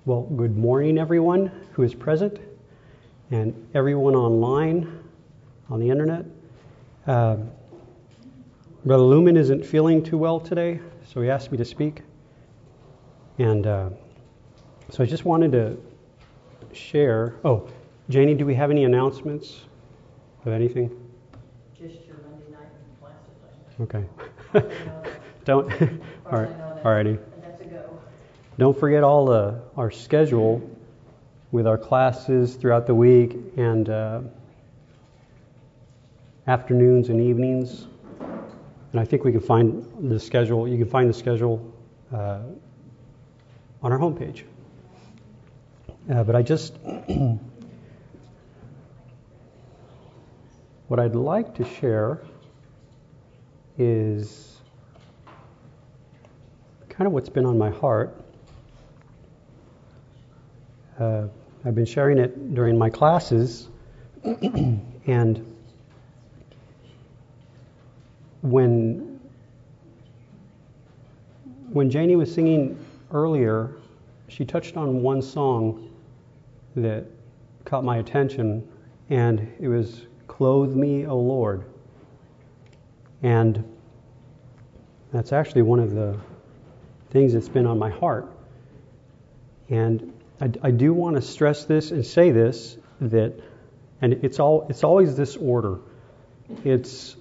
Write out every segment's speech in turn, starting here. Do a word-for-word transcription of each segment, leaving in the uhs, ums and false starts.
Well, good morning, everyone who is present and everyone online on the internet. Uh, Brother Lumen isn't feeling too well today, so he asked me to speak. And uh, so I just wanted to share. Oh, Janie, do we have any announcements of anything? Just your Monday night classes. Okay. Don't. All right. Alrighty. That's a go. Don't forget all the our schedule with our classes throughout the week and uh, afternoons and evenings. And I think we can find the schedule. You can find the schedule uh, on our homepage. Uh, but I just what I'd like to share is kind of what's been on my heart. Uh, I've been sharing it during my classes, and when when Janie was singing earlier, she touched on one song that caught my attention, and it was "Clothe Me, O Lord." And that's actually one of the things that's been on my heart. And I, I do want to stress this and say this, that, and it's all it's always this order. It's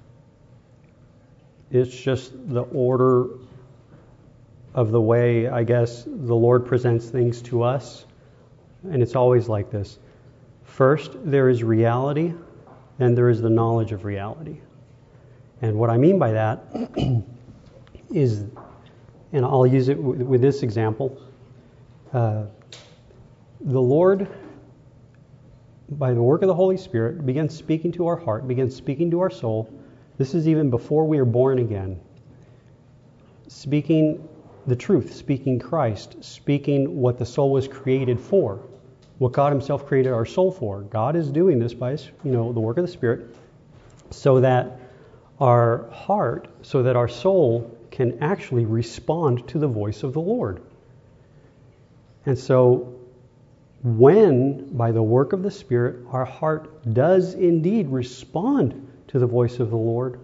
it's just the order of the way, I guess, the Lord presents things to us. And it's always like this. First, there is reality, then there is the knowledge of reality. And what I mean by that is, and I'll use it w- with this example, uh, the Lord, by the work of the Holy Spirit, begins speaking to our heart, begins speaking to our soul. This is even before we are born again. Speaking the truth, speaking Christ, speaking what the soul was created for, what God Himself created our soul for. God is doing this by His, you know, the work of the Spirit, so that our heart, so that our soul can actually respond to the voice of the Lord. And so, when, by the work of the Spirit, our heart does indeed respond to the voice of the Lord,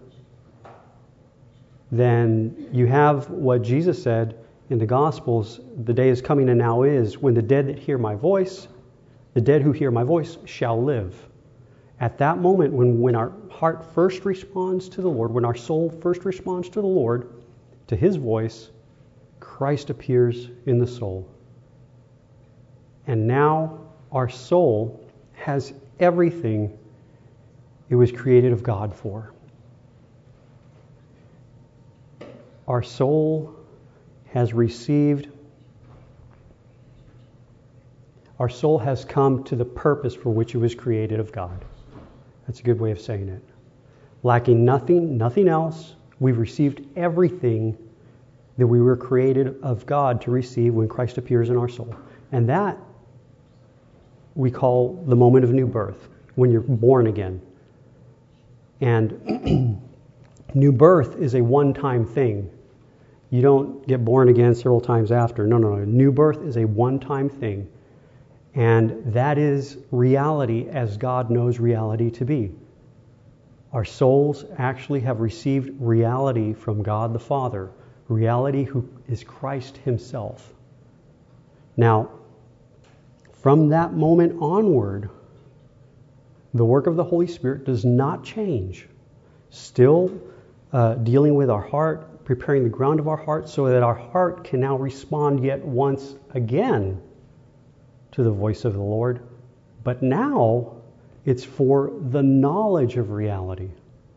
then you have what Jesus said in the Gospels, the day is coming and now is, when the dead that hear my voice, the dead who hear my voice shall live. At that moment, when, when our heart first responds to the Lord, when our soul first responds to the Lord, to His voice, Christ appears in the soul. And now our soul has everything it was created of God for. Our soul has received, our soul has come to the purpose for which it was created of God. That's a good way of saying it. Lacking nothing, nothing else, we've received everything that we were created of God to receive when Christ appears in our soul. And that we call the moment of new birth, when you're born again. And new birth is a one-time thing. You don't get born again several times after. No, no, no. New birth is a one-time thing. And that is reality as God knows reality to be. Our souls actually have received reality from God the Father, reality who is Christ Himself. Now, from that moment onward, the work of the Holy Spirit does not change. Still uh, dealing with our heart, preparing the ground of our heart so that our heart can now respond yet once again to the voice of the Lord. But now it's for the knowledge of reality.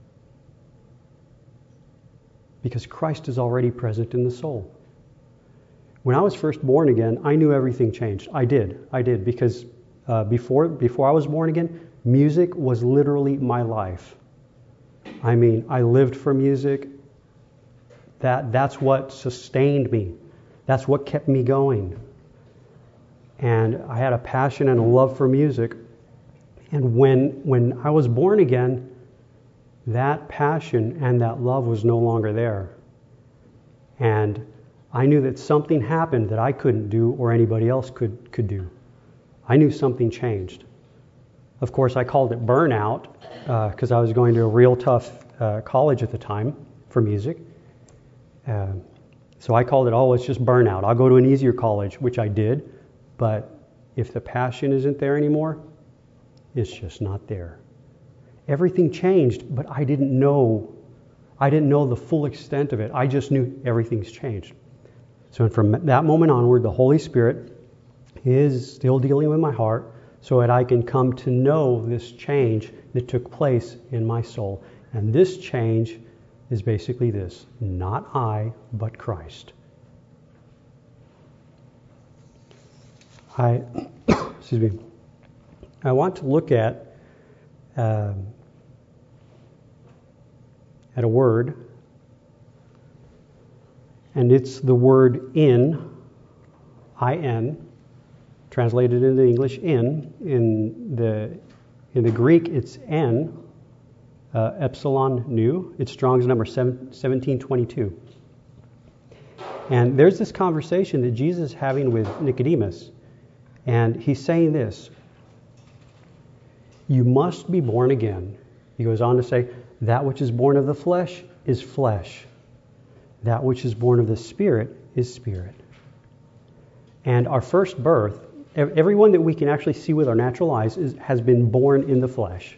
Because Christ is already present in the soul. When I was first born again, I knew everything changed. I did. I did. Because uh, before, before I was born again, music was literally my life. I mean, I lived for music. That, that's what sustained me. That's what kept me going. And I had a passion and a love for music. And when when I was born again, that passion and that love was no longer there. And I knew that something happened that I couldn't do or anybody else could, could do. I knew something changed. Of course, I called it burnout because uh, I was going to a real tough uh, college at the time for music. Uh, so I called it, oh, it's just burnout. I'll go to an easier college, which I did. But if the passion isn't there anymore, it's just not there. Everything changed, but I didn't know. I didn't know the full extent of it. I just knew everything's changed. So from that moment onward, the Holy Spirit is still dealing with my heart so that I can come to know this change that took place in my soul. And this change is basically this: not I, but Christ. I, excuse me, I want to look at um, at a word, and it's the word in, I N, translated into English in. In the in the Greek, it's N, uh, epsilon nu. It's Strong's number seventeen twenty-two. And there's this conversation that Jesus is having with Nicodemus, and he's saying this: you must be born again. He goes on to say, that which is born of the flesh is flesh. That which is born of the Spirit is spirit. And our first birth, everyone that we can actually see with our natural eyes, is, has been born in the flesh.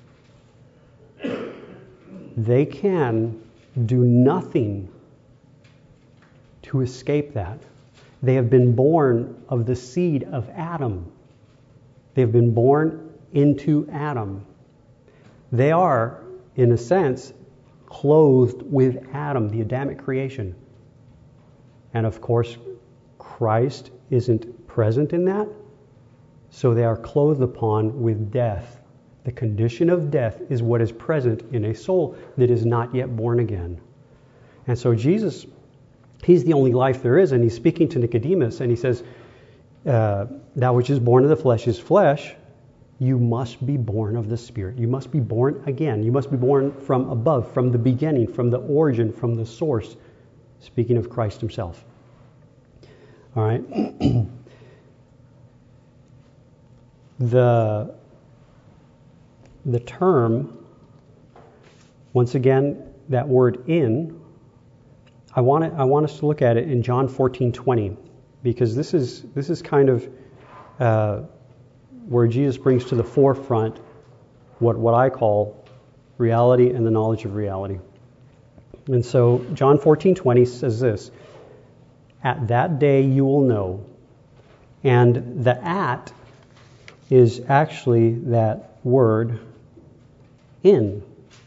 They can do nothing to escape that. They have been born of the seed of Adam. They have been born into Adam. They are, in a sense, clothed with Adam, the Adamic creation. And of course, Christ isn't present in that, so they are clothed upon with death. The condition of death is what is present in a soul that is not yet born again. And so Jesus, he's the only life there is, and he's speaking to Nicodemus, and he says, uh, that which is born of the flesh is flesh. You must be born of the Spirit. You must be born again. You must be born from above, from the beginning, from the origin, from the source. Speaking of Christ himself. All right. the, the term, once again, that word in, I want, it, I want us to look at it in John fourteen twenty, because this is, this is kind of uh, where Jesus brings to the forefront what, what I call reality and the knowledge of reality. And so John fourteen twenty says this: at that day you will know. And the at is actually that word in.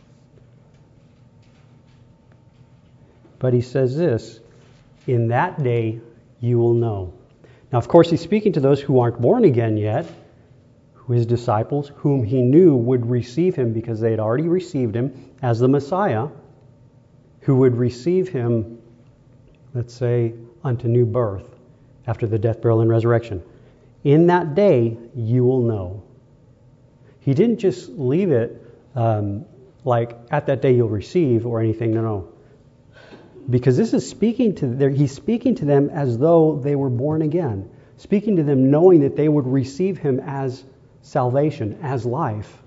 But he says this: in that day you will know. Now, of course, he's speaking to those who aren't born again yet, his disciples, whom he knew would receive him because they had already received him as the Messiah, who would receive him, let's say, unto new birth after the death, burial, and resurrection. In that day, you will know. He didn't just leave it um, like, at that day you'll receive or anything. No, no. Because this is speaking to them, he's speaking to them as though they were born again. Speaking to them knowing that they would receive him as salvation, as life.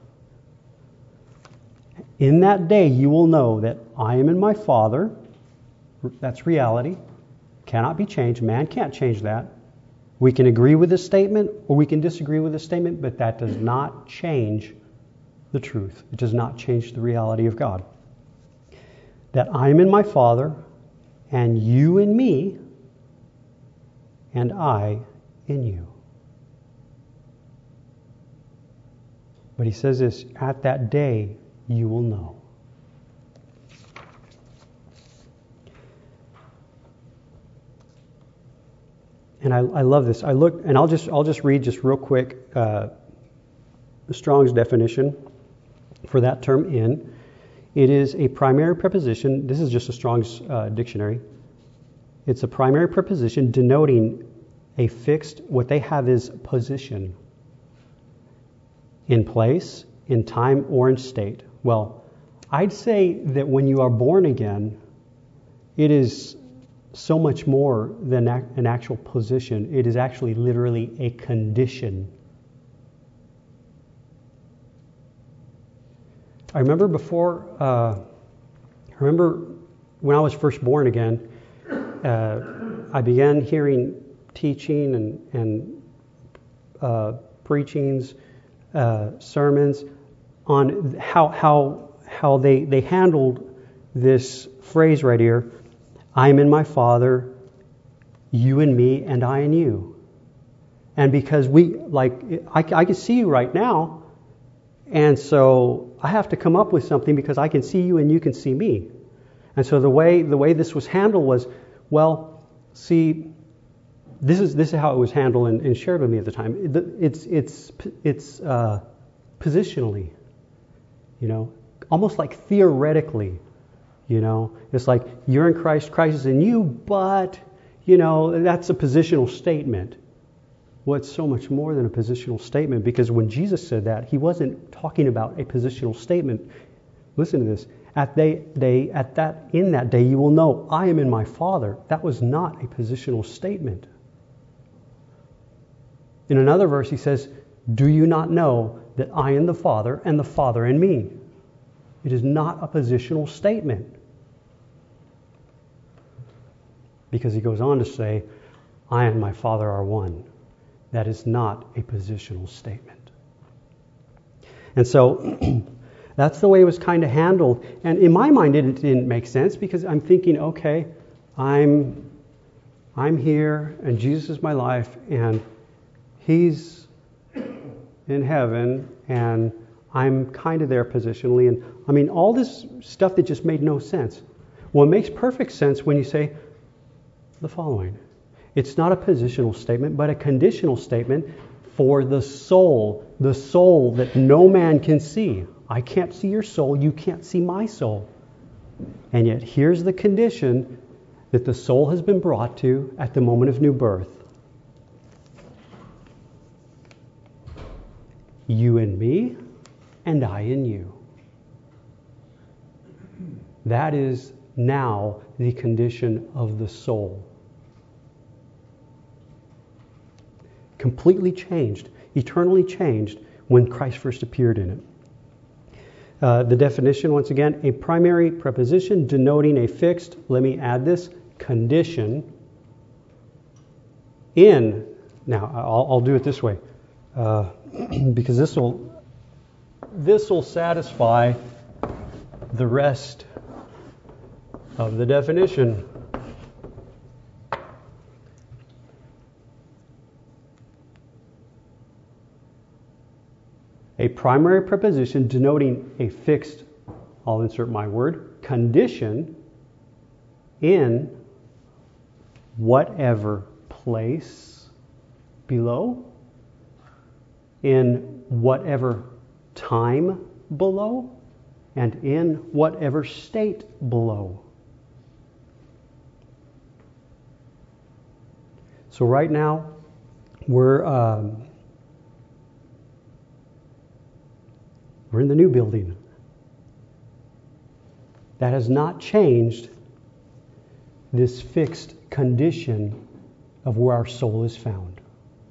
In that day you will know that I am in my Father. That's reality. Cannot be changed. Man can't change that. We can agree with this statement or we can disagree with this statement, but that does not change the truth. It does not change the reality of God. That I am in my Father, and you in me, and I in you. But he says this: at that day you will know. And I, I love this. I look, and I'll just I'll just read just real quick uh, the Strong's definition for that term in. It is a primary preposition. This is just a Strong's uh, dictionary. It's a primary preposition denoting a fixed, what they have is position, in place, in time, or in state. Well, I'd say that when you are born again, it is so much more than an actual position. It is actually literally a condition. I remember before, uh, I remember when I was first born again, uh, I began hearing teaching and, and uh, preachings, uh, sermons on how how how they, they handled this phrase right here, I am in my Father, you in me, and I in you. And because we, like, I, I can see you right now, and so I have to come up with something because I can see you and you can see me. And so the way the way this was handled was, well, see, this is this is how it was handled and, and shared with me at the time. It's it's it's uh, positionally, you know, almost like theoretically, you know. It's like you're in Christ, Christ is in you, but you know that's a positional statement. Well, it's so much more than a positional statement, because when Jesus said that, he wasn't talking about a positional statement. Listen to this. At they, they, at that, in that day, you will know I am in my Father. That was not a positional statement. In another verse, he says, do you not know that I am the Father and the Father in me? It is not a positional statement. Because he goes on to say, I and my Father are one. That is not a positional statement. And so that's the way it was kind of handled. And in my mind, it didn't make sense, because I'm thinking, okay, I'm I'm here and Jesus is my life and he's in heaven and I'm kind of there positionally. And I mean, all this stuff that just made no sense. Well, it makes perfect sense when you say the following. It's not a positional statement, but a conditional statement for the soul, the soul that no man can see. I can't see your soul, you can't see my soul. And yet here's the condition that the soul has been brought to at the moment of new birth. You in me, and I in you. That is now the condition of the soul. Completely changed, eternally changed when Christ first appeared in it. Uh, the definition, once again, a primary preposition denoting a fixed, let me add this, condition in, now I'll, I'll do it this way, uh, because this will this will satisfy the rest of the definition. A primary preposition denoting a fixed, I'll insert my word, condition in whatever place below, in whatever time below, and in whatever state below. So right now, we're... Um, We're in the new building. That has not changed this fixed condition of where our soul is found.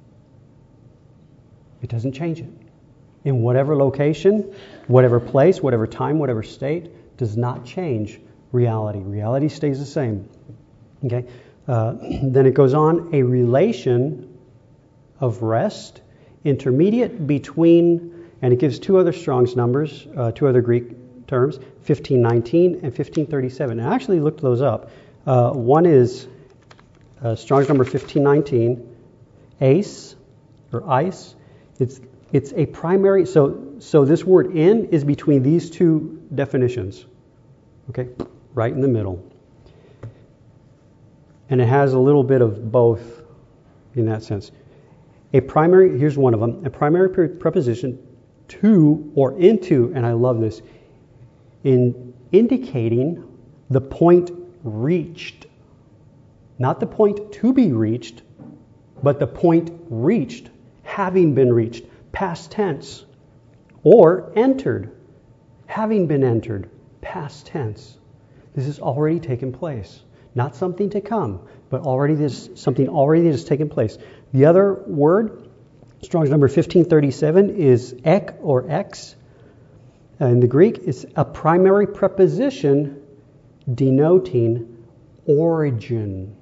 It doesn't change it. In whatever location, whatever place, whatever time, whatever state, does not change reality. Reality stays the same. Okay. Uh, then it goes on, a relation of rest, intermediate between. And it gives two other Strong's numbers, uh, two other Greek terms, fifteen nineteen and fifteen thirty-seven. And I actually looked those up. Uh, one is uh, Strong's number fifteen nineteen, ace, or ice. It's it's a primary, so so this word in is between these two definitions. Okay, right in the middle. And it has a little bit of both in that sense. A primary, here's one of them, a primary pre- preposition to or into, and I love this, in indicating the point reached. Not the point to be reached, but the point reached, having been reached, past tense. Or entered, having been entered, past tense. This has already taken place. Not something to come, but already there's something already that has taken place. The other word, Strong's number fifteen thirty-seven, is ek or ex. In the Greek, it's a primary preposition denoting origin.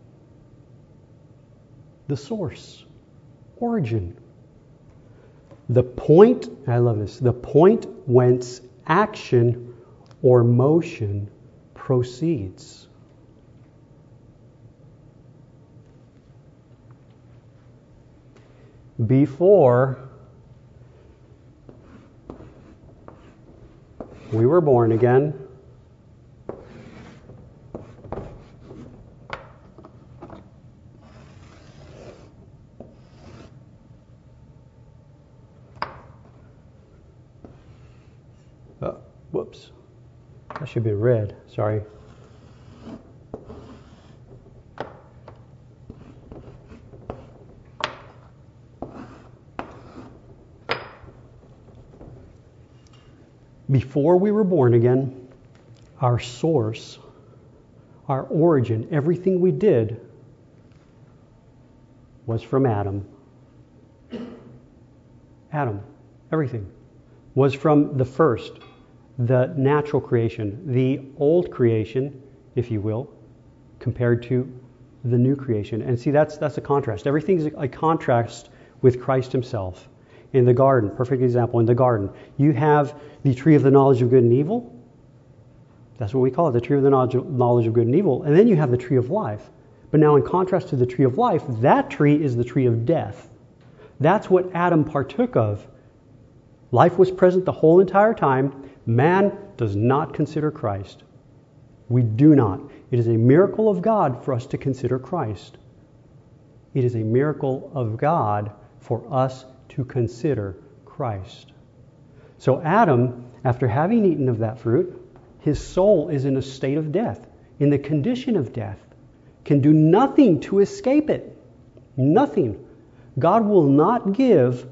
The source. Origin. The point, I love this, the point whence action or motion proceeds. Before we were born again, oh, whoops, that should be red, sorry. Before we were born again, our source, our origin, everything we did was from Adam. Adam, everything was from the first, the natural creation, the old creation, if you will, compared to the new creation. And see, that's that's a contrast. Everything's a contrast with Christ himself. In the garden, perfect example, in the garden, you have the tree of the knowledge of good and evil. That's what we call it, the tree of the knowledge of good and evil. And then you have the tree of life. But now in contrast to the tree of life, that tree is the tree of death. That's what Adam partook of. Life was present the whole entire time. Man does not consider Christ. We do not. It is a miracle of God for us to consider Christ. It is a miracle of God for us to consider Christ. So Adam, after having eaten of that fruit, his soul is in a state of death, in the condition of death, can do nothing to escape it. Nothing. God will not give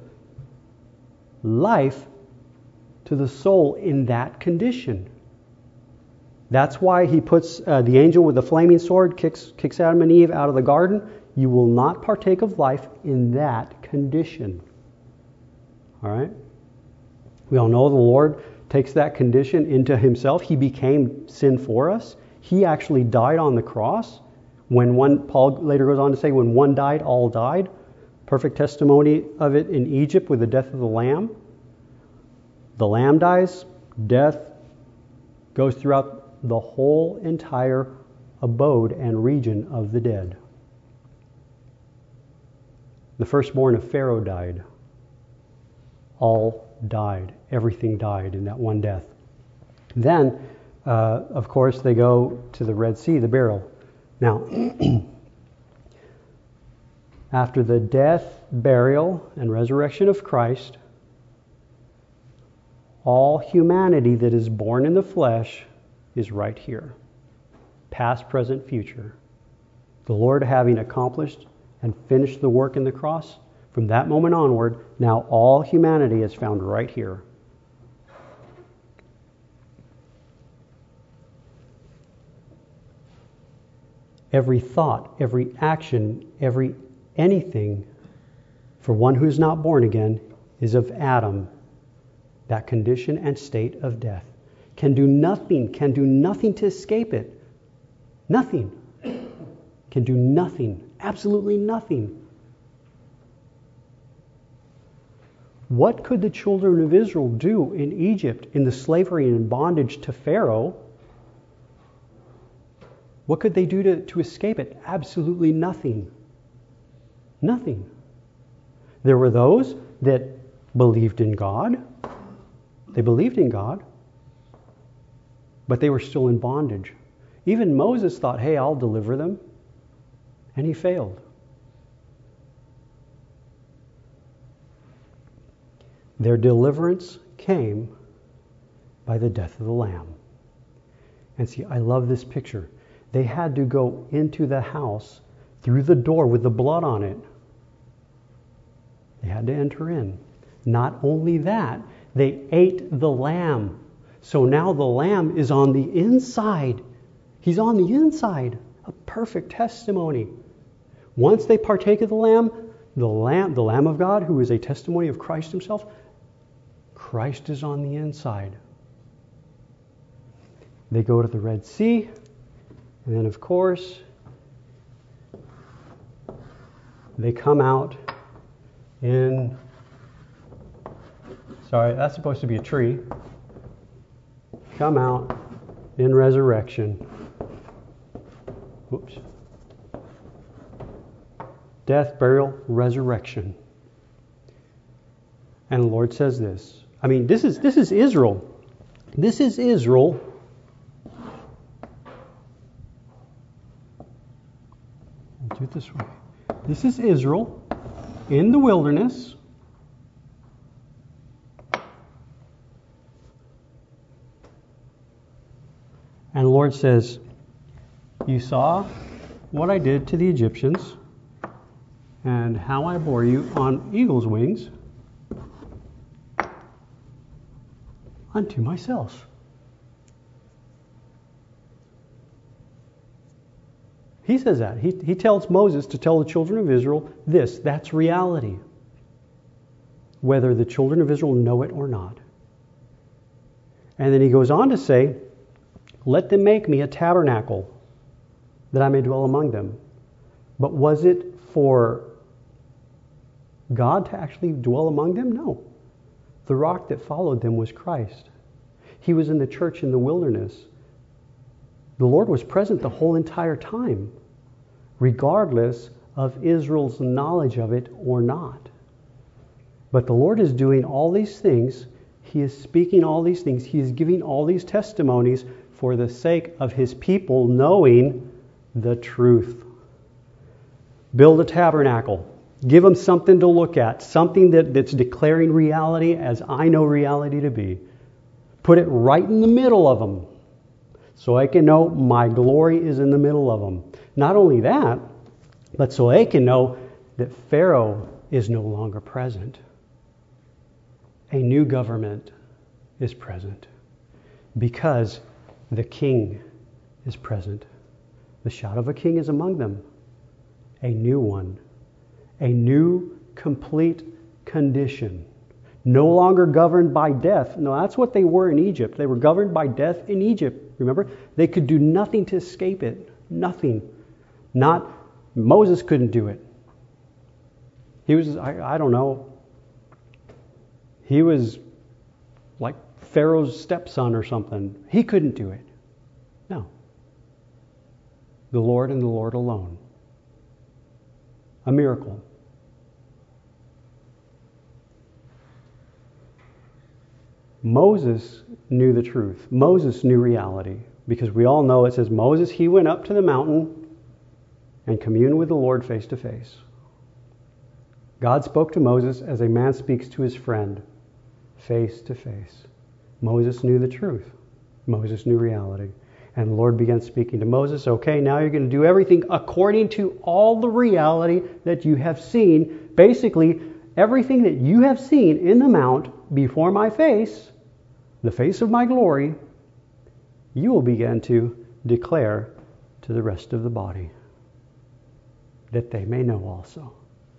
life to the soul in that condition. That's why he puts uh, the angel with the flaming sword, kicks, kicks Adam and Eve out of the garden. You will not partake of life in that condition. All right? We all know the Lord takes that condition into himself. He became sin for us. He actually died on the cross. When one, Paul later goes on to say, when one died, all died. Perfect testimony of it in Egypt with the death of the lamb. The lamb dies, death goes throughout the whole entire abode and region of the dead. The firstborn of Pharaoh died. All died. Everything died in that one death. Then, uh, of course, they go to the Red Sea, the burial. Now, after the death, burial, and resurrection of Christ, all humanity that is born in the flesh is right here. Past, present, future. The Lord having accomplished and finished the work in the cross, from that moment onward, now all humanity is found right here. Every thought, every action, every anything for one who is not born again is of Adam, that condition and state of death. Can do nothing, can do nothing to escape it. Nothing. Can do nothing, absolutely nothing. What could the children of Israel do in Egypt in the slavery and bondage to Pharaoh? What could they do to, to escape it? Absolutely nothing. Nothing. There were those that believed in God. They believed in God. But they were still in bondage. Even Moses thought, hey, I'll deliver them. And he failed. Their deliverance came by the death of the Lamb. And see, I love this picture. They had to go into the house through the door with the blood on it. They had to enter in. Not only that, they ate the lamb. So now the lamb is on the inside. He's on the inside. A perfect testimony. Once they partake of the Lamb, the Lamb, the Lamb of God, who is a testimony of Christ himself, Christ is on the inside. They go to the Red Sea, and then of course, they come out in, sorry, that's supposed to be a tree, come out in resurrection. Whoops. Death, burial, resurrection. And the Lord says this. I mean, this is this is Israel. This is Israel. I'll do it this way. This is Israel in the wilderness. And the Lord says, you saw what I did to the Egyptians and how I bore you on eagle's wings unto myself. He says that. He, he tells Moses to tell the children of Israel this. That's reality. Whether the children of Israel know it or not. And then he goes on to say, let them make me a tabernacle that I may dwell among them. But was it for God to actually dwell among them? No. The rock that followed them was Christ. He was in the church in the wilderness. The Lord was present the whole entire time, regardless of Israel's knowledge of it or not. But the Lord is doing all these things. He is speaking all these things. He is giving all these testimonies for the sake of his people knowing the truth. Build a tabernacle. Give them something to look at. Something that, that's declaring reality as I know reality to be. Put it right in the middle of them. So I can know my glory is in the middle of them. Not only that, but so I can know that Pharaoh is no longer present. A new government is present. Because the king is present. The shadow of a king is among them. A new one. A new, complete condition. No longer governed by death. No, that's what they were in Egypt. They were governed by death in Egypt. Remember? They could do nothing to escape it. Nothing. Not, Moses couldn't do it. He was, I, I don't know, he was like Pharaoh's stepson or something. He couldn't do it. No. The Lord and the Lord alone. A miracle. Moses knew the truth. Moses knew reality. Because we all know it says Moses, he went up to the mountain and communed with the Lord face to face. God spoke to Moses as a man speaks to his friend, face to face. Moses knew the truth. Moses knew reality. And the Lord began speaking to Moses, okay, now you're going to do everything according to all the reality that you have seen. Basically, everything that you have seen in the mount before my face, the face of my glory, you will begin to declare to the rest of the body, that they may know also.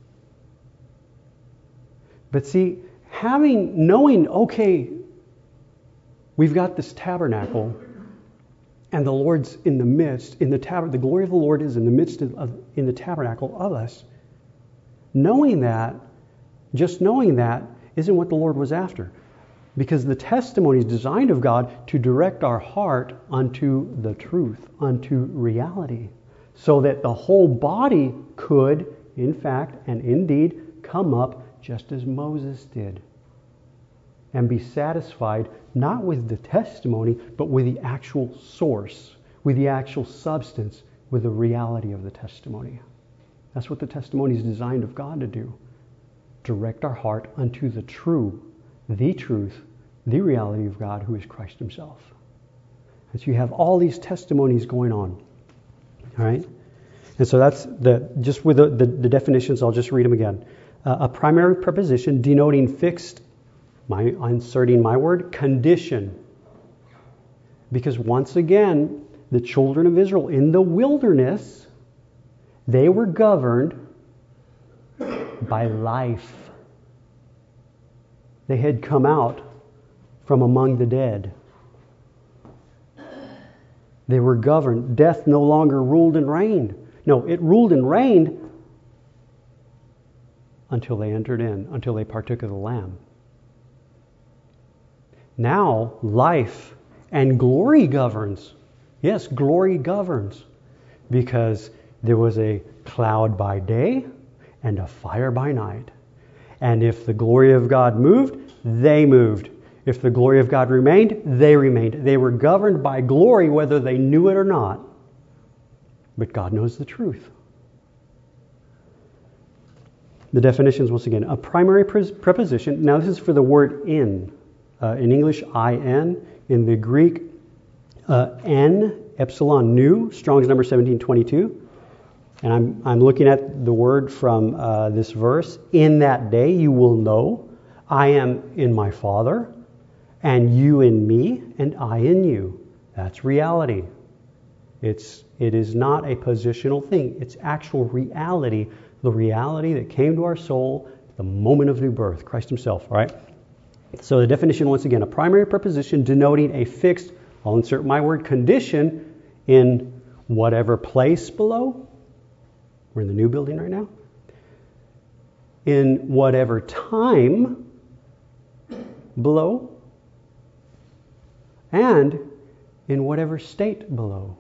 But see, having, knowing, okay, we've got this tabernacle, and the Lord's in the midst, in the tab- the glory of the Lord is in the midst of, of, in the tabernacle of us. Knowing that, just knowing that, isn't what the Lord was after. Because the testimony is designed of God to direct our heart unto the truth, unto reality. So that the whole body could, in fact, and indeed, come up just as Moses did. And be satisfied not with the testimony, but with the actual source, with the actual substance, with the reality of the testimony. That's what the testimony is designed of God to do. Direct our heart unto the true, the truth, the reality of God, who is Christ himself. And so you have all these testimonies going on. All right? And so that's the, just with the, the, the definitions, I'll just read them again. Uh, a primary preposition denoting fixed, my inserting my word, condition. Because once again, the children of Israel in the wilderness, they were governed by life. They had come out from among the dead. They were governed. Death no longer ruled and reigned. No, it ruled and reigned until they entered in, until they partook of the Lamb. Now, life and glory governs. Yes, glory governs. Because there was a cloud by day and a fire by night. And if the glory of God moved, they moved. If the glory of God remained, they remained. They were governed by glory whether they knew it or not. But God knows the truth. The definitions, once again, a primary preposition. Now this is for the word in. Uh, in English, in. In the Greek, uh, en, epsilon, nu, Strong's number seventeen twenty-two. And I'm, I'm looking at the word from uh, this verse. In that day you will know I am in my Father, and you in me, and I in you. That's reality. It's, it is not a positional thing. It's actual reality. The reality that came to our soul at the moment of new birth, Christ himself, right? So the definition, once again, a primary preposition denoting a fixed, I'll insert my word, condition in whatever place below. We're in the new building right now. In whatever time below. And in whatever state below.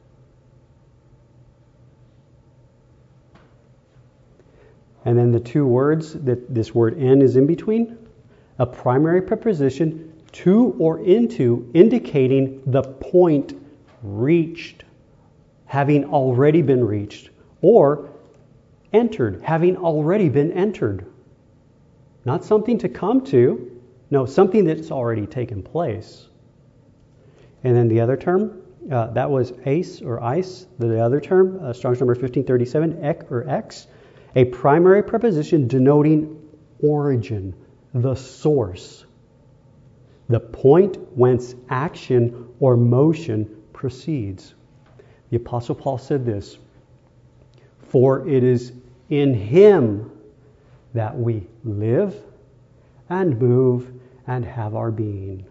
And then the two words that this word in is in between. A primary preposition, to or into, indicating the point reached, having already been reached. Or entered, having already been entered. Not something to come to. No, something that's already taken place. And then the other term, uh, that was ace or ice. The other term, uh, Strong's number fifteen thirty-seven, ek or ex. A primary preposition denoting origin, the source, the point whence action or motion proceeds. The Apostle Paul said this, for it is in him that we live and move and have our being.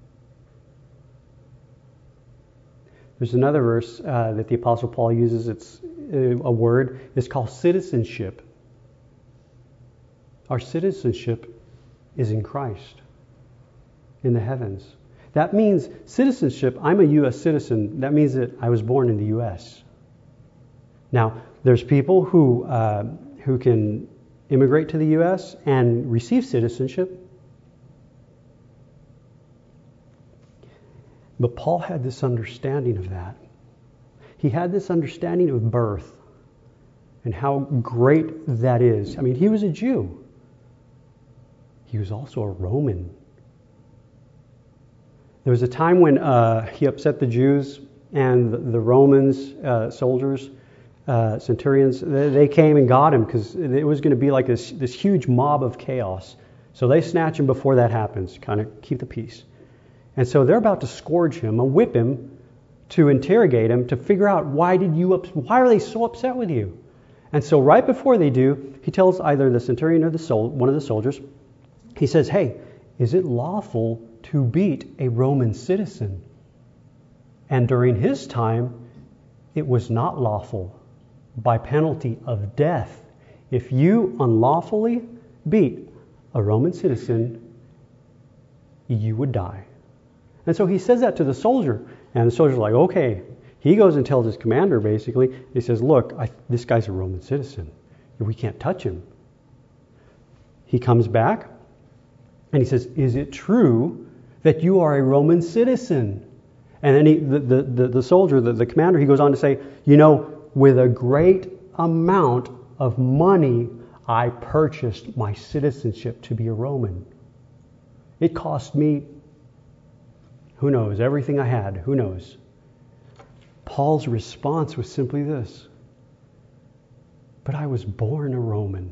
There's another verse uh, that the Apostle Paul uses. It's uh, a word. It's called citizenship. Our citizenship is in Christ, in the heavens. That means citizenship. I'm a U S citizen. That means that I was born in the U S. Now, there's people who uh, who can immigrate to the U S and receive citizenship. But Paul had this understanding of that. He had this understanding of birth and how great that is. I mean, he was a Jew. He was also a Roman. There was a time when uh, he upset the Jews, and the, the Romans, uh, soldiers, uh, centurions, they, they came and got him because it was going to be like this, this huge mob of chaos. So they snatch him before that happens, kind of keep the peace. And so they're about to scourge him, and whip him, to interrogate him, to figure out why did you ups- why are they so upset with you? And so right before they do, he tells either the centurion or the sol- one of the soldiers, he says, hey, is it lawful to beat a Roman citizen? And during his time, it was not lawful, by penalty of death. If you unlawfully beat a Roman citizen, you would die. And so he says that to the soldier, and the soldier's like, okay. He goes and tells his commander, basically, he says, look, I, this guy's a Roman citizen. We can't touch him. He comes back, and he says, is it true that you are a Roman citizen? And then he, the, the, the, the soldier, the, the commander, he goes on to say, you know, with a great amount of money, I purchased my citizenship to be a Roman. It cost me, who knows, everything I had, who knows. Paul's response was simply this, but I was born a Roman.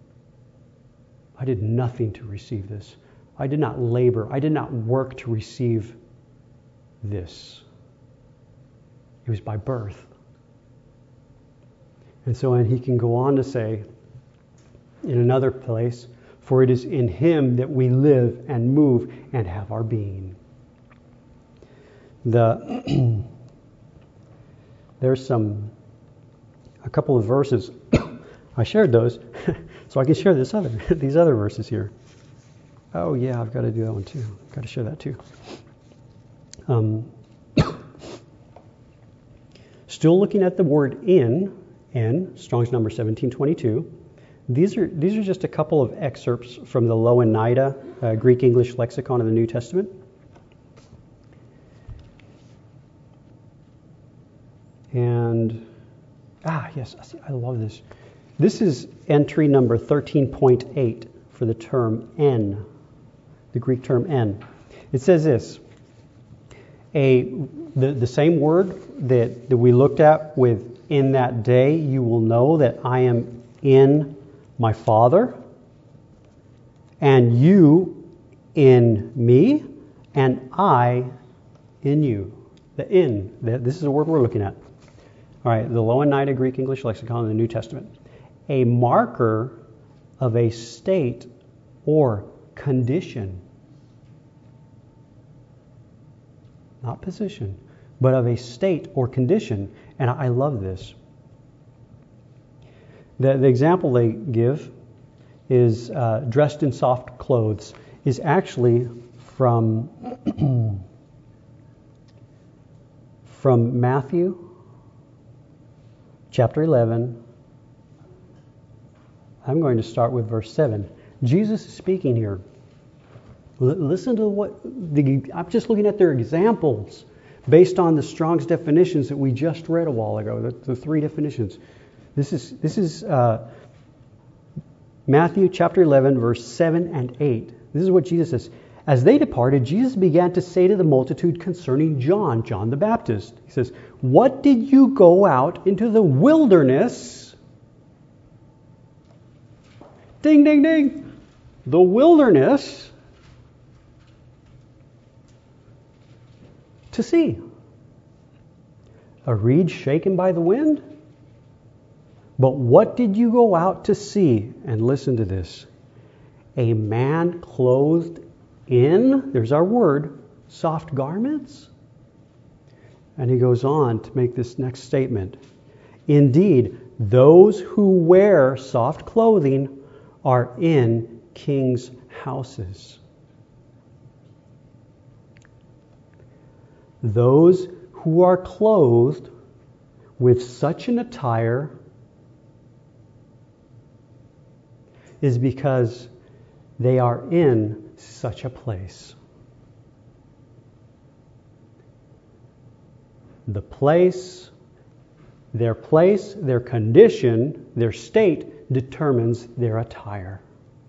I did nothing to receive this. I did not labor. I did not work to receive this. It was by birth. And so, and he can go on to say in another place, for it is in him that we live and move and have our being. The there's some a couple of verses. I shared those, so I can share this other these other verses here. Oh yeah, I've got to do that one too. I've got to share that too. Um, still looking at the word in, in Strong's number seventeen twenty-two. These are these are just a couple of excerpts from the Louw-Nida uh, Greek English lexicon of the New Testament. And ah yes, I love this. This is entry number thirteen point eight for the term en, the Greek term en. It says this: a the, the same word that, that we looked at with in that day you will know that I am in my Father, and you in me, and I in you. The in, the, this is the word we're looking at. All right, the Louw-Nida Greek English lexicon in the New Testament. A marker of a state or condition. Not position, but of a state or condition. And I love this. The, the example they give is uh, dressed in soft clothes is actually from, from Matthew chapter eleven. I'm going to start with verse seven. Jesus is speaking here. L- listen to what, the, I'm just looking at their examples based on the Strong's definitions that we just read a while ago, the, the three definitions. This is this is uh, Matthew chapter eleven, verse seven and eight. This is what Jesus says. As they departed, Jesus began to say to the multitude concerning John, John the Baptist. He says, "What did you go out into the wilderness?" Ding, ding, ding. The wilderness to see. A reed shaken by the wind? But what did you go out to see? And listen to this. A man clothed in, there's our word, soft garments? And he goes on to make this next statement. Indeed, those who wear soft clothing are in kings' houses. Those who are clothed with such an attire is because they are in such a place. The place, their place, their condition, their state determines their attire.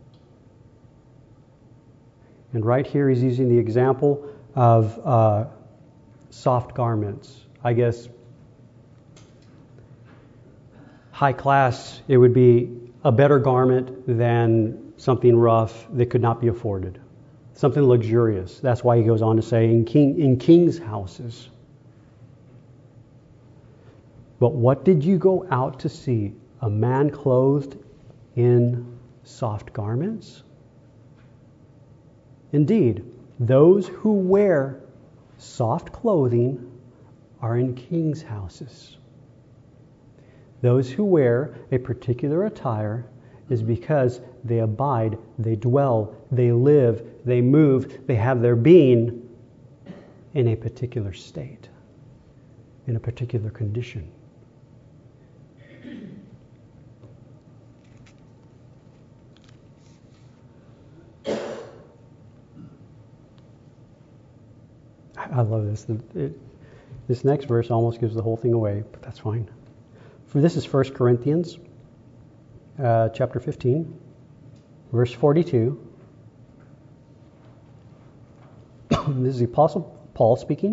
And right here he's using the example of uh, soft garments. I guess high class, it would be a better garment than something rough that could not be afforded. Something luxurious. That's why he goes on to say in king in kings' houses. But what did you go out to see? A man clothed in soft garments? Indeed, those who wear soft clothing are in kings' houses. Those who wear a particular attire is because they abide, they dwell, they live, they move, they have their being in a particular state, in a particular condition. I love this. It, this next verse almost gives the whole thing away, but that's fine. For this is First Corinthians uh, chapter fifteen, verse forty-two. This is the Apostle Paul speaking.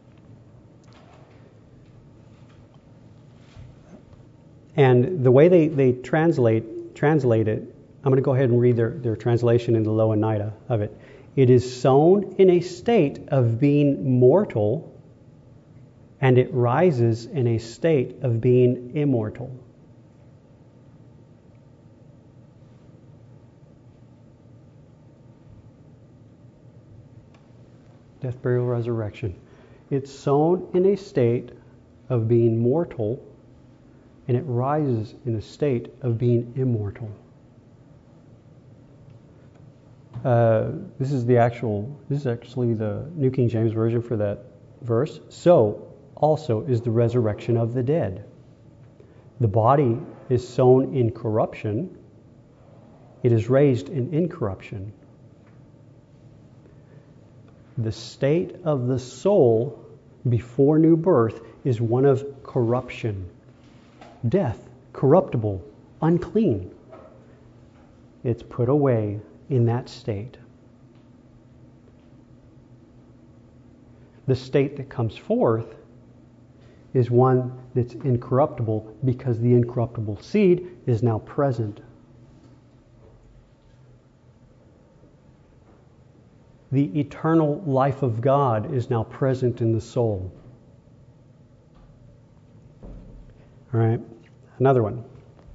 And the way they, they translate translate it, I'm going to go ahead and read their, their translation in the Louw-Nida of it. It is sown in a state of being mortal and it rises in a state of being immortal. Death, burial, resurrection. It's sown in a state of being mortal, and it rises in a state of being immortal. Uh, this is the actual, this is actually the New King James Version for that verse. So also is the resurrection of the dead. The body is sown in corruption. It is raised in incorruption. The state of the soul before new birth is one of corruption. Death, corruptible, unclean. It's put away in that state. The state that comes forth is one that's incorruptible because the incorruptible seed is now present. The eternal life of God is now present in the soul. All right, another one.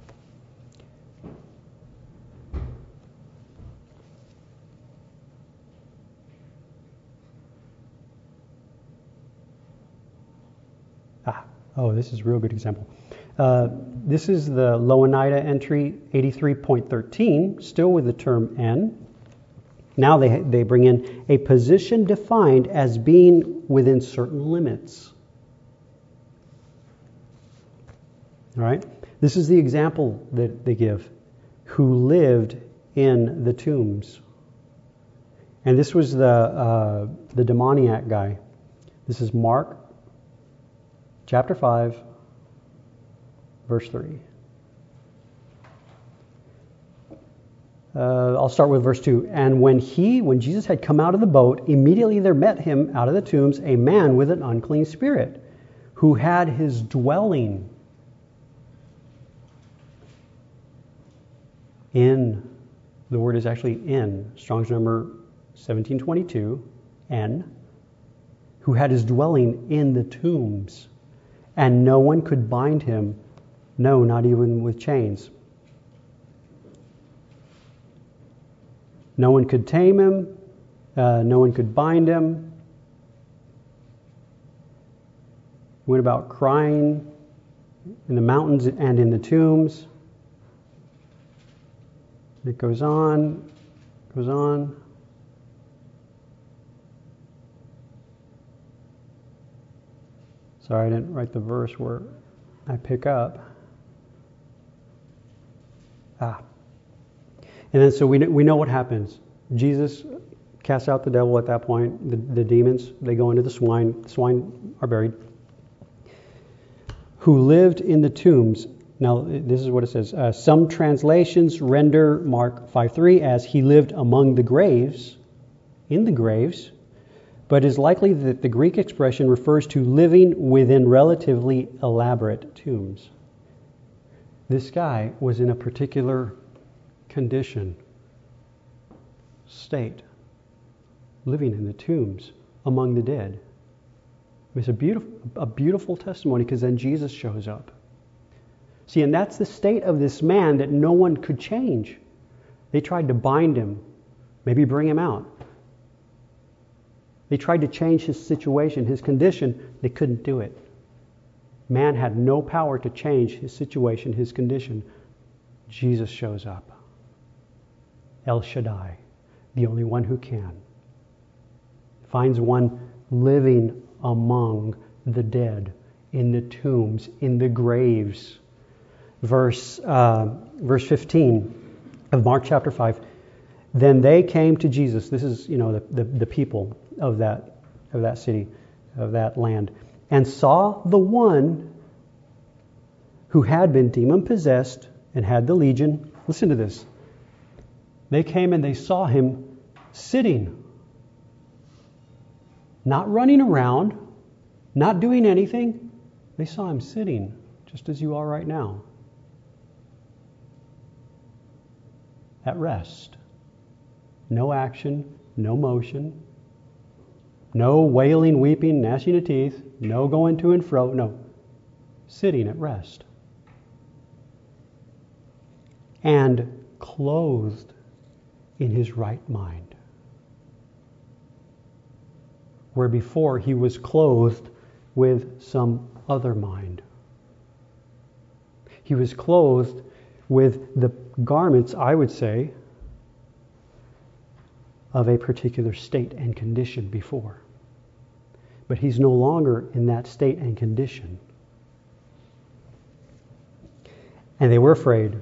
Ah, oh, this is a real good example. Uh, this is the Louw-Nida entry eighty-three point thirteen, still with the term N. Now they they bring in a position defined as being within certain limits. All right? This is the example that they give. Who lived in the tombs. And this was the uh, the demoniac guy. This is Mark chapter five, verse three. Uh, I'll start with verse two. And when he, when Jesus had come out of the boat, immediately there met him out of the tombs a man with an unclean spirit, who had his dwelling in, the word is actually in, Strong's number seventeen twenty-two, N, who had his dwelling in the tombs, and no one could bind him, no, not even with chains. No one could tame him. Uh, no one could bind him. He went about crying in the mountains and in the tombs. It goes on, goes on. Sorry, I didn't write the verse where I pick up. Ah. And then so we we know what happens. Jesus casts out the devil at that point. The, the demons, they go into the swine. The swine are buried. Who lived in the tombs. Now, this is what it says. Uh, some translations render Mark five three as he lived among the graves, in the graves, but it is likely that the Greek expression refers to living within relatively elaborate tombs. This guy was in a particular condition, state, living in the tombs among the dead. It's a beautiful, a beautiful testimony because then Jesus shows up. See, and that's the state of this man that no one could change. They tried to bind him, maybe bring him out. They tried to change his situation, his condition. They couldn't do it. Man had no power to change his situation, his condition. Jesus shows up. El Shaddai, the only one who can. Finds one living among the dead, in the tombs, in the graves. Verse uh, verse fifteen of Mark chapter five. Then they came to Jesus. This is, you know, the, the, the people of that of that city, of that land, and saw the one who had been demon possessed and had the legion. Listen to this. They came and they saw him sitting, not running around, not doing anything. They saw him sitting, just as you are right now, at rest. No action, no motion. No wailing, weeping, gnashing of teeth. No going to and fro. No. Sitting at rest. And clothed in his right mind. Where before he was clothed with some other mind. He was clothed with the garments, I would say, of a particular state and condition before. But he's no longer in that state and condition. And they were afraid.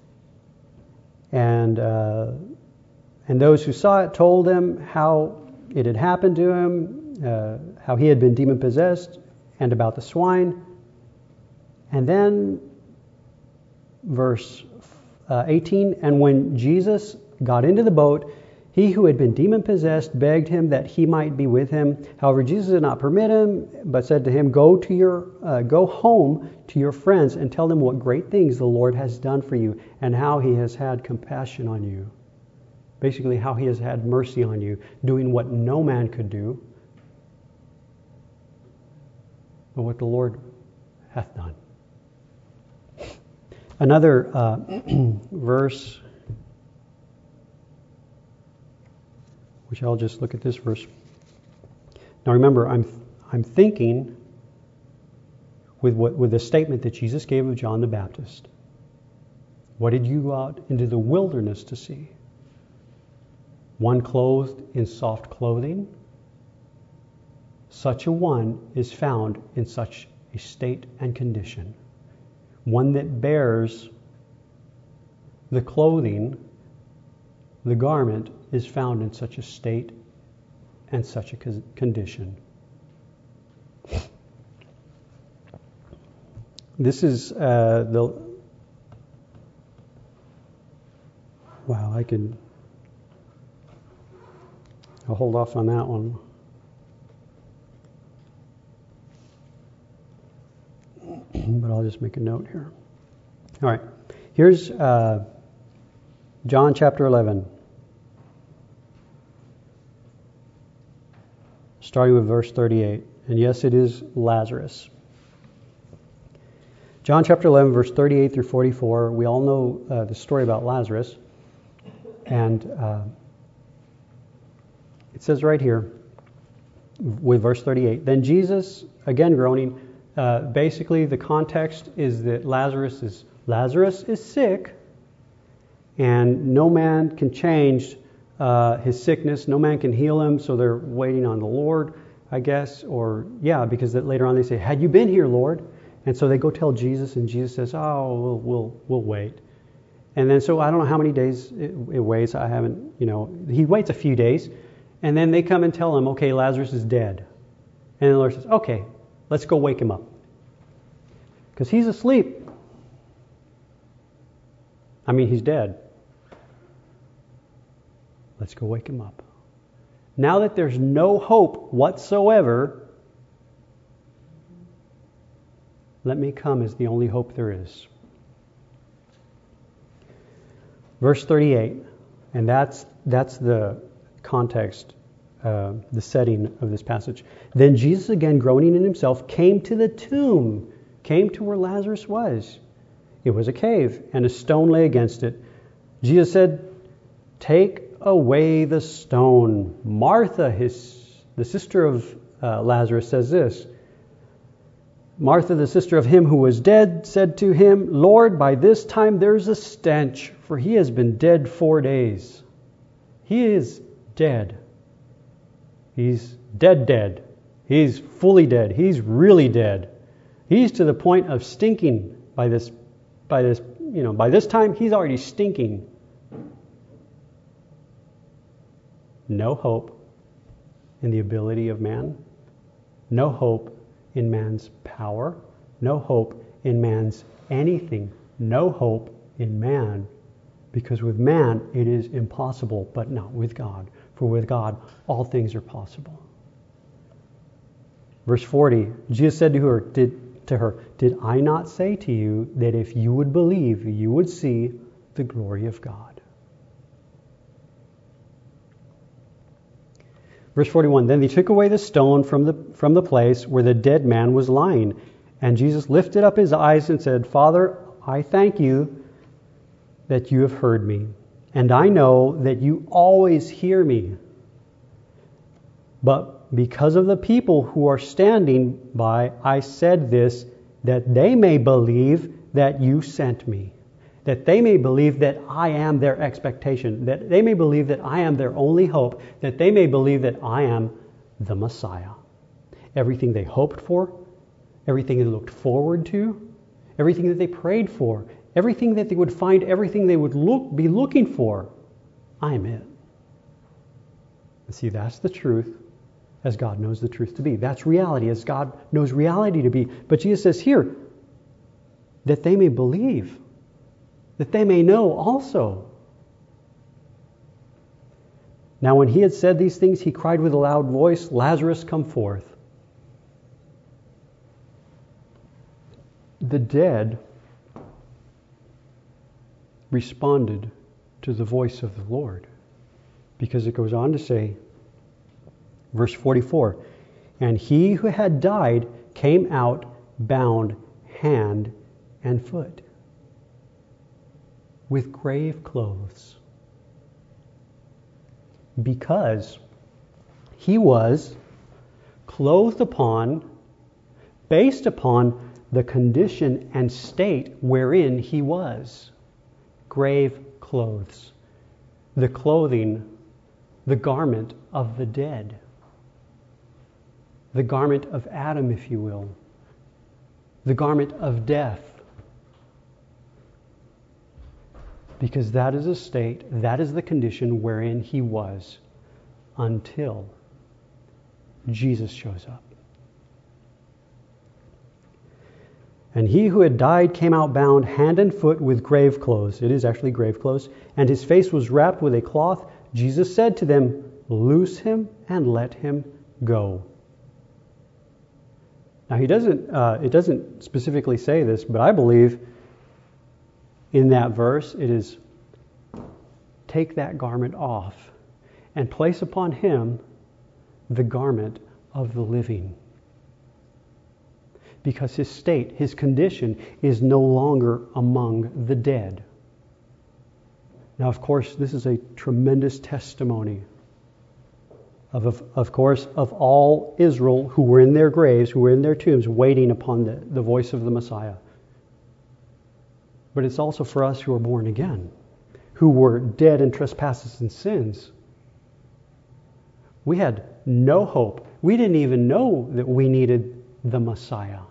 And uh, and those who saw it told them how it had happened to him, uh, how he had been demon-possessed, and about the swine. And then, verse uh, eighteen, and when Jesus got into the boat, he who had been demon-possessed begged him that he might be with him. However, Jesus did not permit him, but said to him, Go to your, uh, go home to your friends and tell them what great things the Lord has done for you and how he has had compassion on you. Basically, how he has had mercy on you, doing what no man could do, but what the Lord hath done. Another uh, verse, which I'll just look at this verse. Now remember, I'm I'm thinking with what with the statement that Jesus gave of John the Baptist. What did you go out into the wilderness to see? One clothed in soft clothing. Such a one is found in such a state and condition. One that bears the clothing, the garment, is found in such a state and such a condition. This is uh, the... Wow, I could... I'll hold off on that one. But I'll just make a note here. All right. Here's uh, John chapter eleven. Starting with verse thirty-eight. And yes, it is Lazarus. John chapter eleven, verse thirty-eight through forty-four. We all know uh, the story about Lazarus. And uh, it says right here, with verse thirty-eight, Then Jesus, again groaning, uh, basically the context is that Lazarus is Lazarus is sick, and no man can change uh, his sickness. No man can heal him, so they're waiting on the Lord, I guess. Or, yeah, because that later on they say, had you been here, Lord? And so they go tell Jesus, and Jesus says, oh, we'll we'll, we'll wait. And then so I don't know how many days it, it waits. I haven't, you know, he waits a few days. And then they come and tell him, okay, Lazarus is dead. And the Lord says, okay, let's go wake him up. Because he's asleep. I mean, he's dead. Let's go wake him up. Now that there's no hope whatsoever, let me come as the only hope there is. Verse thirty-eight, and that's that's the context, uh, the setting of this passage. Then Jesus, again groaning in himself, came to the tomb, came to where Lazarus was. It was a cave, and a stone lay against it. Jesus said, take away the stone. Martha, his the sister of uh, Lazarus, says this. Martha, the sister of him who was dead, said to him, Lord, by this time there's a stench, for he has been dead four days. He is dead. He's dead, dead. He's fully dead. He's really dead. He's to the point of stinking by this, by this, you know, by this time he's already stinking. No hope in the ability of man. No hope in man's power. No hope in man's anything. No hope in man. Because with man it is impossible, but not with God. For with God all things are possible. Verse forty, Jesus said to her, did, to her, Did I not say to you that if you would believe, you would see the glory of God? Verse forty-one, then they took away the stone from the from the place where the dead man was lying. And Jesus lifted up his eyes and said, Father, I thank you that you have heard me. And I know that you always hear me. But because of the people who are standing by, I said this, that they may believe that you sent me. That they may believe that I am their expectation. That they may believe that I am their only hope. That they may believe that I am the Messiah. Everything they hoped for, everything they looked forward to, everything that they prayed for, everything that they would find, everything they would look, be looking for, I am it. And see, that's the truth as God knows the truth to be. That's reality as God knows reality to be. But Jesus says here, that they may believe, that they may know also. Now when he had said these things, he cried with a loud voice, Lazarus, come forth. The dead responded to the voice of the Lord, because it goes on to say, verse forty-four, and he who had died came out bound hand and foot with grave clothes, because he was clothed upon, based upon the condition and state wherein he was. Grave clothes. The clothing, the garment of the dead. The garment of Adam, if you will. The garment of death. Because that is a state, that is the condition wherein he was until Jesus shows up. And he who had died came out bound hand and foot with grave clothes. It is actually grave clothes. And his face was wrapped with a cloth. Jesus said to them, loose him and let him go. Now he doesn't, uh, it doesn't specifically say this, but I believe in that verse it is, take that garment off and place upon him the garment of the living. Because his state, his condition, is no longer among the dead. Now, of course, this is a tremendous testimony of, of, of course, of all Israel who were in their graves, who were in their tombs, waiting upon the, the voice of the Messiah. But it's also for us who are born again, who were dead in trespasses and sins. We had no hope. We didn't even know that we needed the Messiah.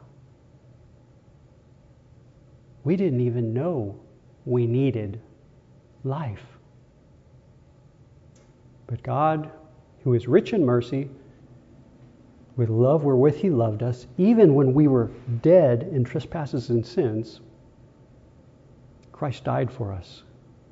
We didn't even know we needed life. But God, who is rich in mercy, with love wherewith he loved us, even when we were dead in trespasses and sins, Christ died for us.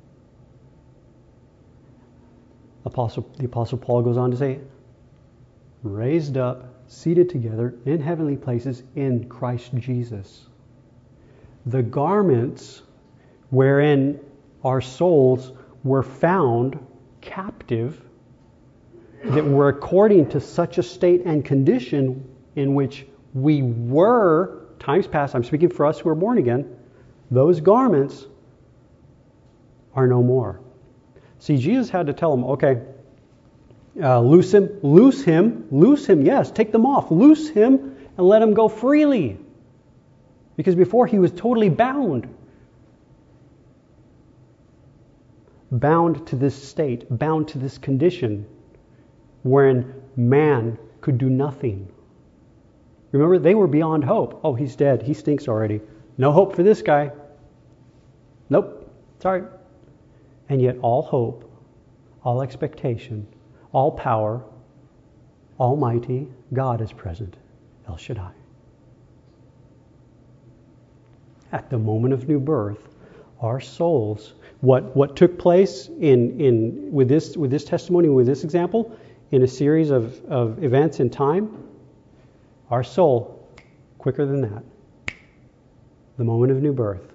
Apostle, the Apostle Paul goes on to say, raised up, seated together in heavenly places in Christ Jesus. The garments wherein our souls were found captive, that were according to such a state and condition in which we were, times past, I'm speaking for us who are born again, those garments are no more. See, Jesus had to tell them, okay, uh, loose him, loose him, loose him, yes, take them off, loose him and let him go freely. Because before he was totally bound. Bound to this state, bound to this condition wherein man could do nothing. Remember, they were beyond hope. Oh, he's dead. He stinks already. No hope for this guy. Nope. Sorry. And yet all hope, all expectation, all power, almighty God is present. El Shaddai. At the moment of new birth, our souls, what, what took place in, in with this with this testimony, with this example, in a series of, of events in time, our soul, quicker than that, the moment of new birth,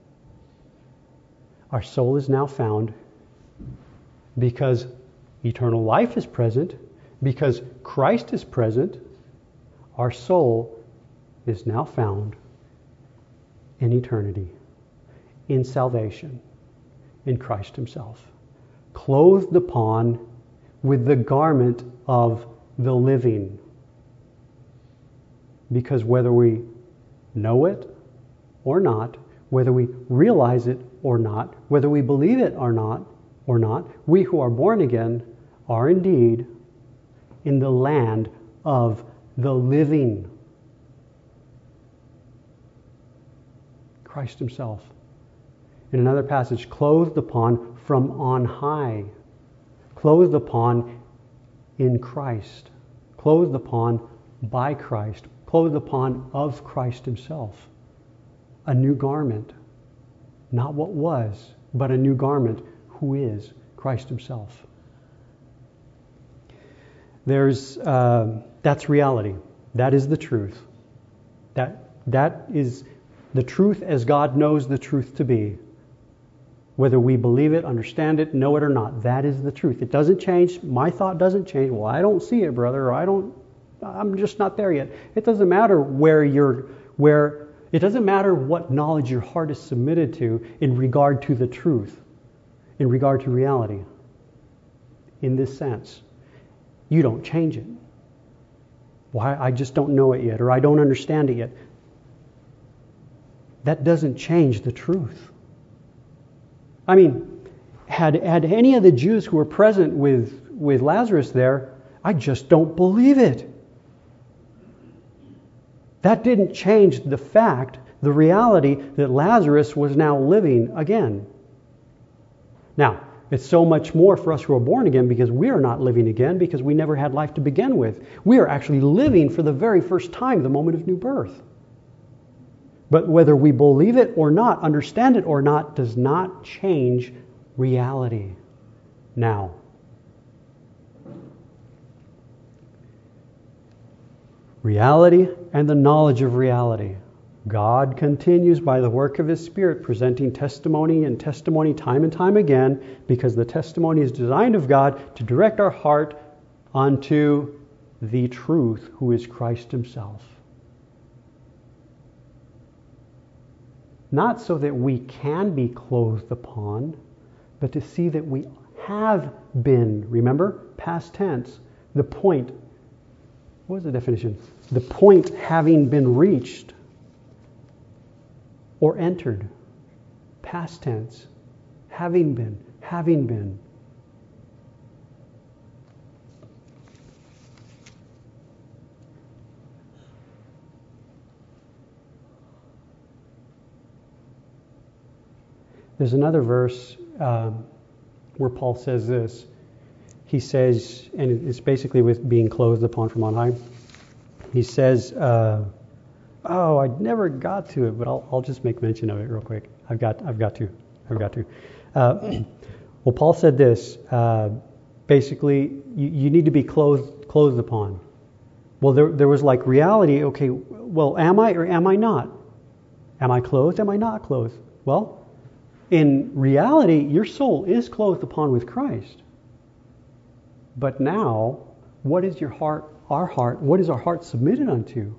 our soul is now found because eternal life is present, Because Christ is present, our soul is now found in eternity, in salvation, in Christ himself, clothed upon with the garment of the living. Because whether we know it or not, whether we realize it or not, whether we believe it or not, or not, we who are born again are indeed in the land of the living. Christ himself. In another passage, clothed upon from on high. Clothed upon in Christ. Clothed upon by Christ. Clothed upon of Christ himself. A new garment. Not what was, but a new garment. Who is Christ himself. There's, uh, that's reality. That is the truth. That, that is the truth as God knows the truth to be. Whether we believe it, understand it, know it or not, that is the truth. It doesn't change. My thought doesn't change. Well, I don't see it, brother, or I don't, I'm just not there yet. It doesn't matter where you're, where, it doesn't matter what knowledge your heart is submitted to in regard to the truth, in regard to reality. In this sense, you don't change it. Why? I just don't know it yet, or I don't understand it yet. That doesn't change the truth. I mean, had had any of the Jews who were present with, with Lazarus there, I just don't believe it. That didn't change the fact, the reality that Lazarus was now living again. Now, it's so much more for us who are born again because we are not living again because we never had life to begin with. We are actually living for the very first time, the moment of new birth. But whether we believe it or not, understand it or not, does not change reality now. Reality and the knowledge of reality. God continues by the work of His Spirit presenting testimony and testimony time and time again because the testimony is designed of God to direct our heart unto the truth who is Christ Himself. Not so that we can be clothed upon, but to see that we have been. Remember? Past tense. The point. What was the definition? The point having been reached or entered. Past tense. Having been. Having been. There's another verse um, where Paul says this. He says, and it's basically with being clothed upon from on high. He says, uh, oh, I never got to it, but I'll, I'll just make mention of it real quick. I've got, I've got to, I've got to. Uh, well, Paul said this. Uh, basically, you, you need to be clothed, clothed upon. Well, there, there was like reality. Okay, well, am I or am I not? Am I clothed? Am I not clothed? Well, in reality, your soul is clothed upon with Christ. But now, what is your heart, our heart, what is our heart submitted unto?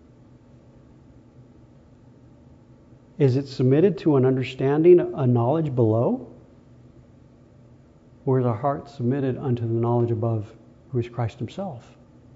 Is it submitted to an understanding, a knowledge below? Or is our heart submitted unto the knowledge above, who is Christ Himself?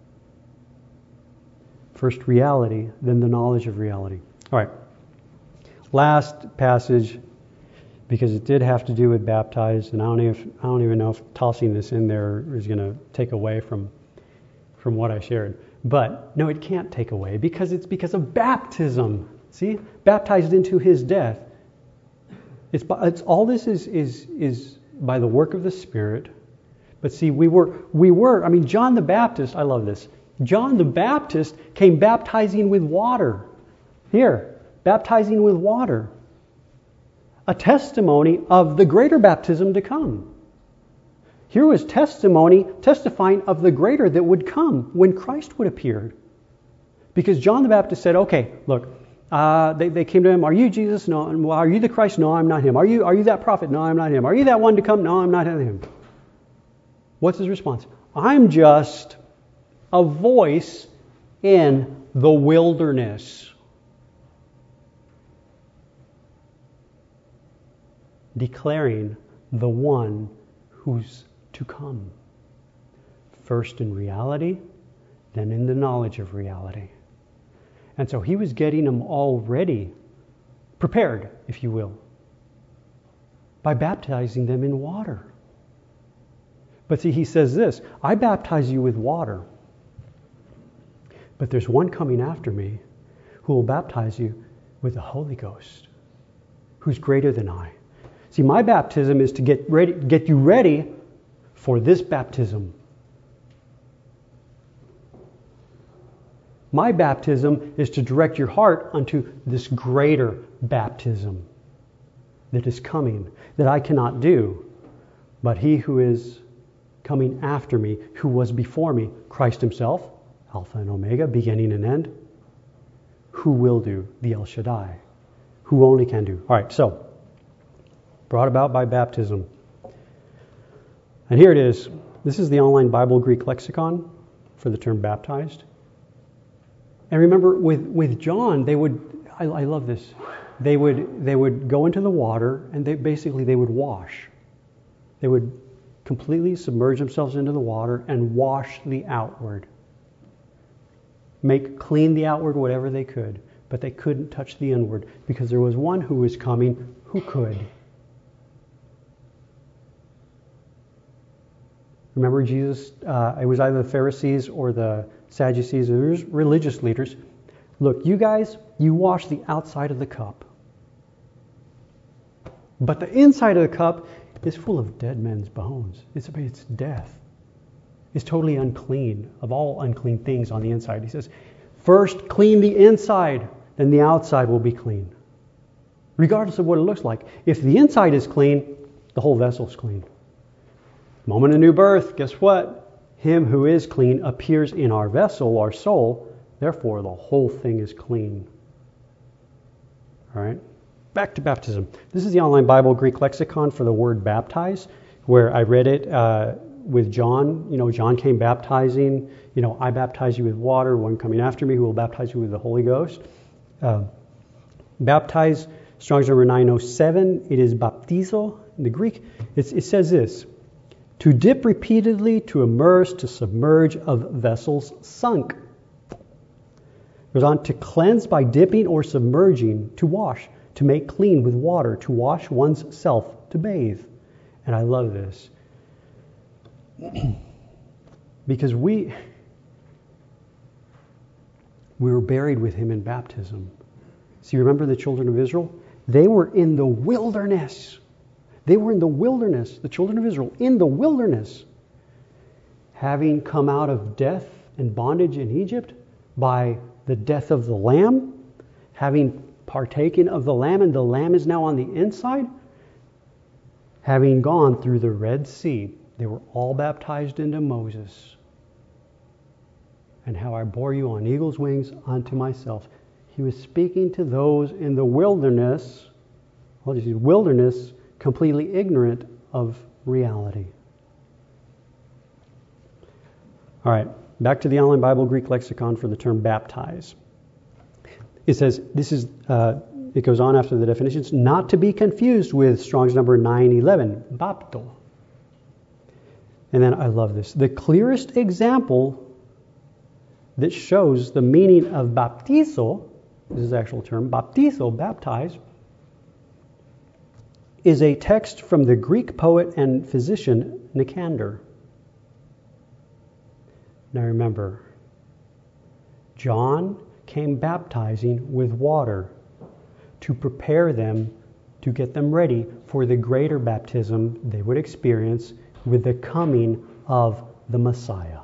First reality, then the knowledge of reality. All right. Last passage, because it did have to do with baptized, and I don't even, I don't even know if tossing this in there is going to take away from from what I shared. But no, it can't take away because it's because of baptism. See, baptized into His death. It's, it's all this is is is by the work of the Spirit. But see, we were we were. I mean, John the Baptist. I love this. John the Baptist came baptizing with water. Here, baptizing with water. A testimony of the greater baptism to come. Here was testimony testifying of the greater that would come when Christ would appear. Because John the Baptist said, okay, look, uh, they, they came to him, are you Jesus? No. Are you the Christ? No, I'm not him. Are you, are you that prophet? No, I'm not him. Are you that one to come? No, I'm not him. What's his response? I'm just a voice in the wilderness, declaring the one who's to come. First in reality, then in the knowledge of reality. And so he was getting them all ready, prepared, if you will, by baptizing them in water. But see, he says this, I baptize you with water, but there's one coming after me who will baptize you with the Holy Ghost, who's greater than I. See, my baptism is to get ready, get you ready for this baptism. My baptism is to direct your heart unto this greater baptism that is coming, that I cannot do. But he who is coming after me, who was before me, Christ himself, Alpha and Omega, beginning and end, who will do, the El Shaddai, who only can do. All right, so, brought about by baptism. And here it is. This is the online Bible Greek lexicon for the term baptized. And remember, with, with John, they would, I, I love this, they would they would go into the water and they basically they would wash. They would completely submerge themselves into the water and wash the outward. Make clean the outward whatever they could, but they couldn't touch the inward because there was one who was coming who could. Remember Jesus, uh, it was either the Pharisees or the Sadducees, there was religious leaders. Look, you guys, you wash the outside of the cup. But the inside of the cup is full of dead men's bones. It's, it's death. It's totally unclean, of all unclean things on the inside. He says, first clean the inside, then the outside will be clean. Regardless of what it looks like. If the inside is clean, the whole vessel's clean. Moment of new birth, guess what? Him who is clean appears in our vessel, our soul. Therefore, the whole thing is clean. All right? Back to baptism. This is the online Bible Greek lexicon for the word baptize, where I read it uh, with John. You know, John came baptizing. You know, I baptize you with water, one coming after me who will baptize you with the Holy Ghost. Uh, baptize, Strong's number nine oh seven. It is baptizo in the Greek. It's, it says this. To dip repeatedly, to immerse, to submerge of vessels sunk. Goes on to cleanse by dipping or submerging, to wash, to make clean with water, to wash one's self, to bathe. And I love this. Because we, we were buried with him in baptism. See, remember the children of Israel? They were in the wilderness. They were in the wilderness, the children of Israel, in the wilderness, having come out of death and bondage in Egypt by the death of the Lamb, having partaken of the Lamb, and the Lamb is now on the inside, having gone through the Red Sea. They were all baptized into Moses. And how I bore you on eagle's wings unto myself. He was speaking to those in the wilderness, well, just wilderness, completely ignorant of reality. All right, back to the online Bible Greek lexicon for the term baptize. It says, this is, uh, it goes on after the definitions, not to be confused with Strong's number nine eleven, bapto. And then I love this. The clearest example that shows the meaning of baptizo, this is the actual term, baptizo, baptize, is a text from the Greek poet and physician Nicander. Now remember, John came baptizing with water to prepare them, to get them ready for the greater baptism they would experience with the coming of the Messiah.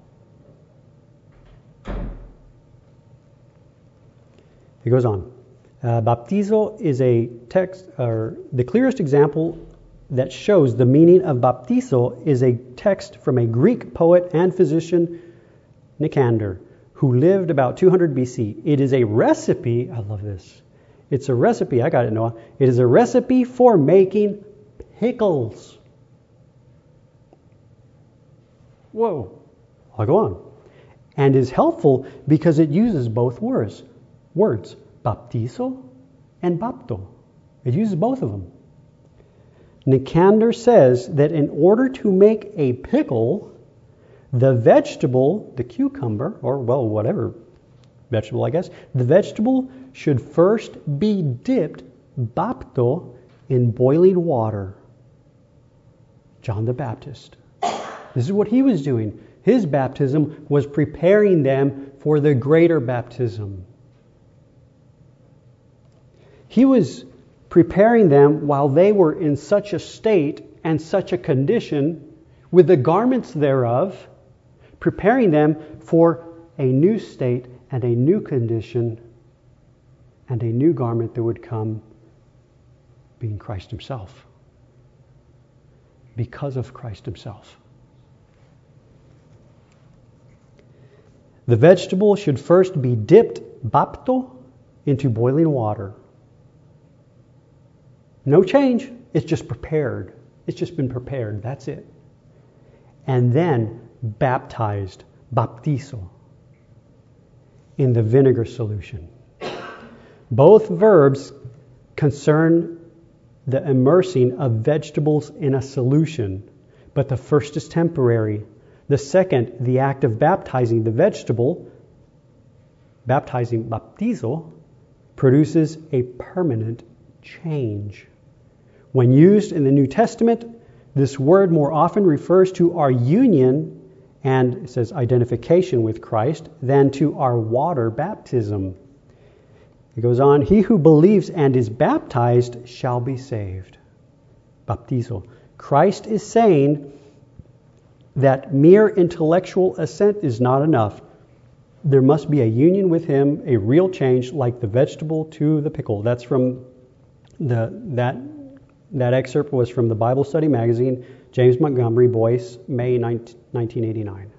It goes on. Uh, baptizo is a text, or the clearest example that shows the meaning of baptizo is a text from a Greek poet and physician, Nicander, who lived about two hundred B C. It is a recipe, I love this. It's a recipe, I got it, Noah. It is a recipe for making pickles. Whoa. I'll go on. And is helpful because it uses both words. Words. Baptizo and bapto. It uses both of them. Nicander says that in order to make a pickle, the vegetable, the cucumber, or well, whatever vegetable, I guess, the vegetable should first be dipped, bapto, in boiling water. John the Baptist. This is what he was doing. His baptism was preparing them for the greater baptism. He was preparing them while they were in such a state and such a condition with the garments thereof, preparing them for a new state and a new condition and a new garment that would come, being Christ himself. Because of Christ himself. The vegetable should first be dipped, bapto, into boiling water. No change. It's just prepared. It's just been prepared. That's it. And then baptized, baptizo, in the vinegar solution. Both verbs concern the immersing of vegetables in a solution, but the first is temporary. The second, the act of baptizing the vegetable, baptizing baptizo, produces a permanent change. When used in the New Testament, this word more often refers to our union and, it says, identification with Christ than to our water baptism. It goes on, he who believes and is baptized shall be saved. Baptizo. Christ is saying that mere intellectual assent is not enough. There must be a union with him, a real change like the vegetable to the pickle. That's from the that that excerpt was from the Bible Study magazine, James Montgomery, Boyce, May nineteen eighty-nine.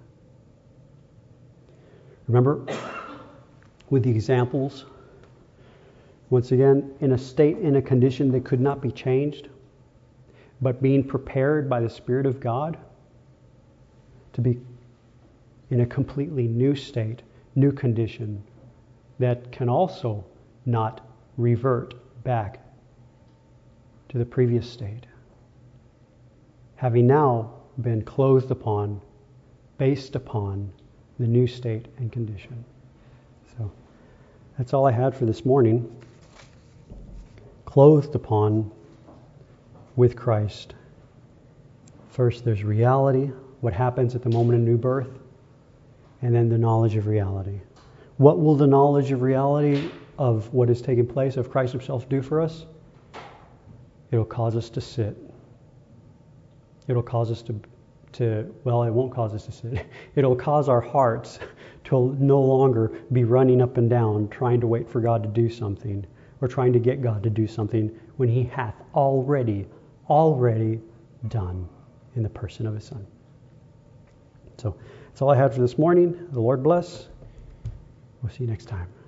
Remember with the examples, once again, in a state, in a condition that could not be changed, but being prepared by the Spirit of God to be in a completely new state, new condition that can also not revert back to the previous state. Having now been clothed upon, based upon the new state and condition. So that's all I had for this morning. Clothed upon with Christ. First, there's reality, what happens at the moment of new birth, and then the knowledge of reality. What will the knowledge of reality of what is taking place, of Christ himself, do for us? It'll cause us to sit. It'll cause us to, to, well, it won't cause us to sit. It'll cause our hearts to no longer be running up and down trying to wait for God to do something or trying to get God to do something when he hath already, already done in the person of his Son. So that's all I had for this morning. The Lord bless. We'll see you next time.